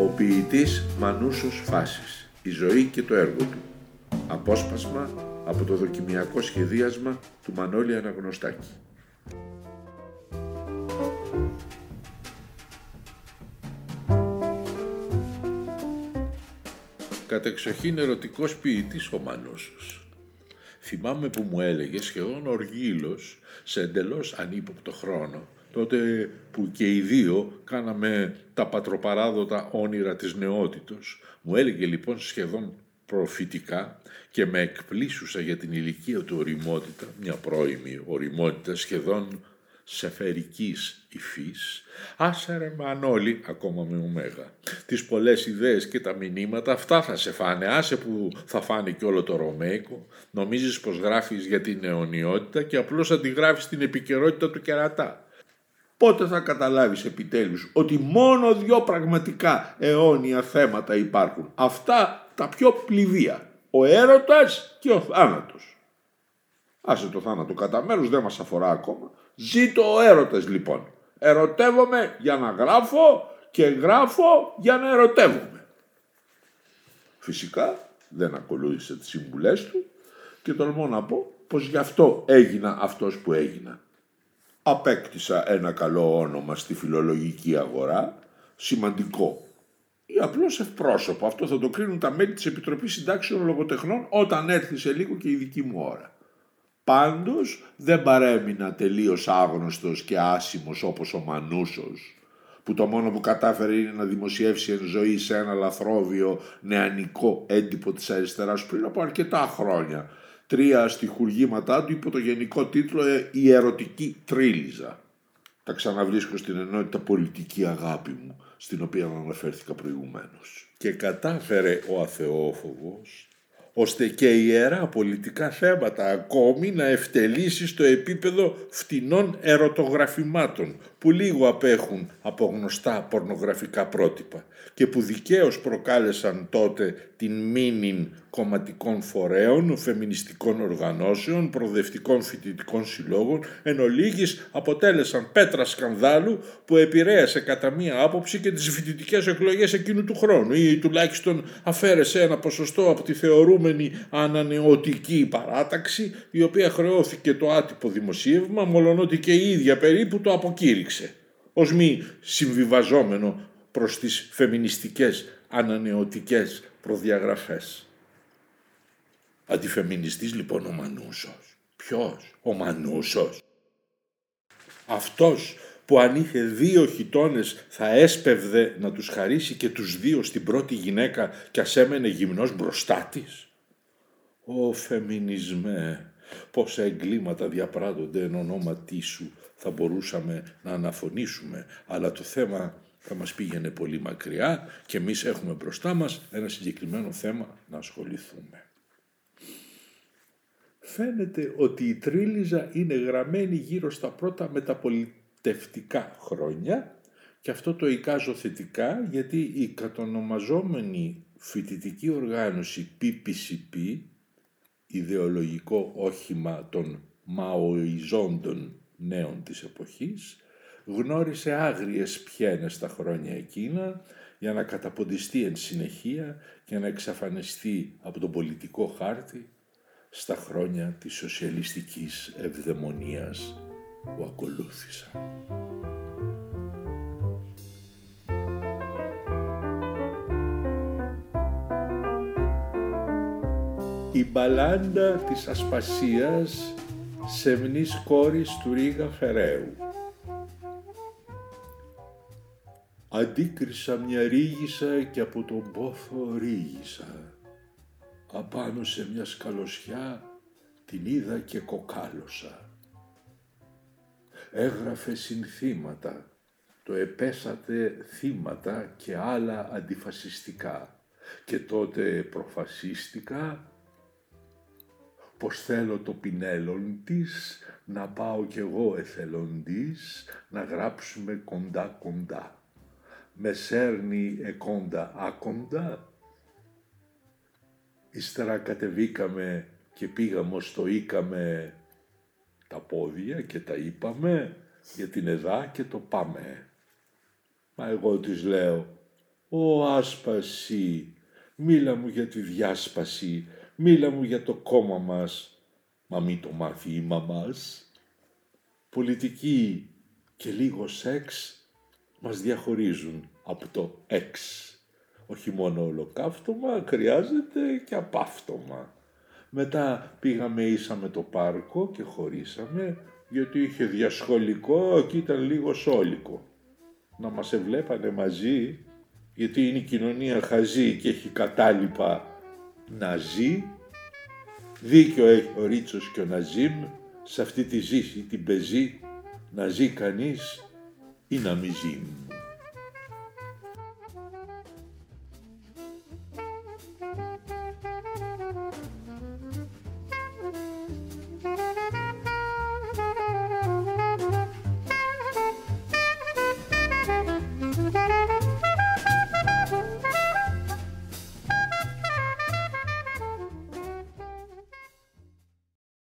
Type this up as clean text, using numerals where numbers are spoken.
Ο ποιητής Μανούσος Φάσης, η ζωή και το έργο του. Απόσπασμα από το δοκιμιακό σχεδίασμα του Μανώλη Αναγνωστάκη. Κατεξοχήν ερωτικός ποιητής ο Μανούσος. Θυμάμαι που μου έλεγε σχεδόν οργήλος, σε εντελώς ανύποπτο χρόνο, τότε που και οι δύο κάναμε τα πατροπαράδοτα όνειρα της νεότητος. Μου έλεγε λοιπόν σχεδόν προφητικά και με εκπλήσουσα για την ηλικία του ωριμότητα, μια πρώιμη ωριμότητα σχεδόν σεφερικής υφής. Άσε ρε Μανώλη, ακόμα με ωμέγα, τις πολλές ιδέες και τα μηνύματα αυτά θα σε φάνε, άσε που θα φάνε και όλο το ρωμαϊκό. Νομίζεις πως γράφεις για την αιωνιότητα και απλώς αντιγράφεις την επικαιρότητα του κερατά. Πότε θα καταλάβεις επιτέλους ότι μόνο δύο πραγματικά αιώνια θέματα υπάρχουν, αυτά τα πιο πληβία, ο έρωτας και ο θάνατος. Άσε το θάνατο κατά μέρους, δεν μας αφορά ακόμα. Ζήτω ο έρωτας λοιπόν. Ερωτεύομαι για να γράφω και γράφω για να ερωτεύομαι. Φυσικά δεν ακολούθησε τις συμβουλές του και τολμώ να πω πως γι' αυτό έγινα αυτός που έγινα. Απέκτησα ένα καλό όνομα στη φιλολογική αγορά, σημαντικό ή απλώς ευπρόσωπο. Αυτό θα το κρίνουν τα μέλη της Επιτροπής Συντάξεων Λογοτεχνών όταν έρθει σε λίγο και η δική μου ώρα. Πάντως δεν παρέμεινα τελείως άγνωστος και άσημος όπως ο Μανούσος, που το μόνο που κατάφερε είναι να δημοσιεύσει εν ζωή σε ένα λαθρόβιο νεανικό έντυπο της αριστεράς πριν από αρκετά χρόνια 3 στιχουργήματά του υπό το γενικό τίτλο «Η ερωτική τρίλιζα». Τα ξαναβρίσκω στην ενότητα «Πολιτική αγάπη μου», στην οποία αναφέρθηκα προηγουμένως. Και κατάφερε ο αθεόφοβος ώστε και ιερά πολιτικά θέματα ακόμη να ευτελίσει στο επίπεδο φτηνών ερωτογραφημάτων που λίγο απέχουν από γνωστά πορνογραφικά πρότυπα και που δικαίως προκάλεσαν τότε την μήνυν κομματικών φορέων, φεμινιστικών οργανώσεων, προοδευτικών φοιτητικών συλλόγων, εν ολίγης αποτέλεσαν πέτρα σκανδάλου που επηρέασε κατά μία άποψη και τις φοιτητικές εκλογές εκείνου του χρόνου ή τουλάχιστον αφαίρεσε ένα ποσοστό από τη θεωρούμενη ανανεωτική παράταξη, η οποία χρεώθηκε το άτυπο δημοσίευμα, μολονότι και η ίδια περίπου το αποκήρυξε ως μη συμβιβαζόμενο προς τις φεμινιστικές ανανεωτικές προδιαγραφές. Αντιφεμινιστής λοιπόν ο Μανούσος. Ποιος? Ο Μανούσος. Αυτός που αν είχε 2 χιτώνες θα έσπευδε να τους χαρίσει και τους 2 στην πρώτη γυναίκα κι ας έμενε γυμνός μπροστά της. Ω φεμινισμέ, πόσα εγκλήματα διαπράττονται εν ονόματί σου θα μπορούσαμε να αναφωνήσουμε, αλλά το θέμα θα μας πήγαινε πολύ μακριά και εμείς έχουμε μπροστά μας ένα συγκεκριμένο θέμα να ασχοληθούμε. Φαίνεται ότι η τρίλιζα είναι γραμμένη γύρω στα πρώτα μεταπολιτευτικά χρόνια και αυτό το εικάζω θετικά γιατί η κατονομαζόμενη φοιτητική οργάνωση PPCP, ιδεολογικό όχημα των μαοϊζόντων νέων της εποχής, γνώρισε άγριες πιένες τα χρόνια εκείνα για να καταποντιστεί εν συνεχεία και να εξαφανιστεί από τον πολιτικό χάρτη στα χρόνια της σοσιαλιστικής ευδαιμονίας που ακολούθησαν. Η μπαλάντα της Ασπασίας σεμνής κόρης του Ρίγα Φεραίου. Αντίκρισα μια ρίγισσα και από τον πόθο ρίγισσα. Απάνω σε μια σκαλωσιά την είδα και κοκάλωσα. Έγραφε συνθήματα, το επέσατε θύματα και άλλα αντιφασιστικά και τότε προφασίστηκα πως θέλω το πινέλον της να πάω κι εγώ εθελοντής να γράψουμε κοντά κοντά. Με σέρνει εκόντα άκοντα. Ύστερα κατεβήκαμε και πήγαμε ως το ήκαμε τα πόδια και τα είπαμε για την εδά και το πάμε. Μα εγώ της λέω, Ω άσπαση, μίλα μου για τη διάσπαση, μίλα μου για το κόμμα μας, μα μη το μάθει η μαμάς. Πολιτική και λίγο σεξ μας διαχωρίζουν από το εξ. Όχι μόνο ολοκαύτωμα, χρειάζεται και απάφτωμα. Μετά πήγαμε ίσα με το πάρκο και χωρίσαμε, γιατί είχε διασχολικό και ήταν λίγο σόλικο. Να μας εβλέπανε μαζί, γιατί είναι η κοινωνία χαζή και έχει κατάλοιπα να ζει. Δίκιο έχει ο Ρίτσος και ο Ναζίμ, σε αυτή τη ζήση την πεζή, να ζει κανείς ή να μη ζει.